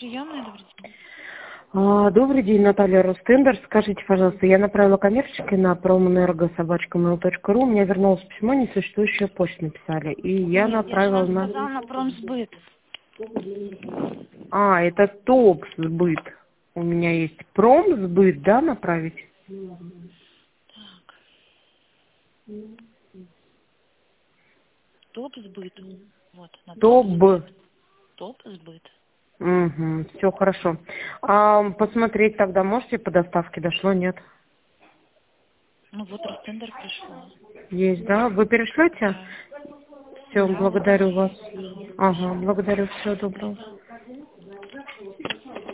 приемная, добрый день. Добрый день, Наталья Ростендер. Скажите, пожалуйста, я направила коммерчески на promenergo@mail.ru. У меня вернулось письмо, несуществующую почту написали. И я Нет, я же направила вам на... сказала на промсбыт. Это ТОП-сбыт. У меня есть промсбыт, да, направить? Так. Топ-сбыт. Вот, на ТОП. топ-сбыт. Угу, все хорошо. Посмотреть тогда можете по доставке? Дошло, нет? Ну вот Ростендер пришло. Есть, да? Вы перешлете? Да. Все, Да, благодарю да. вас. Ага, Ага, пожалуйста. благодарю, всего доброго.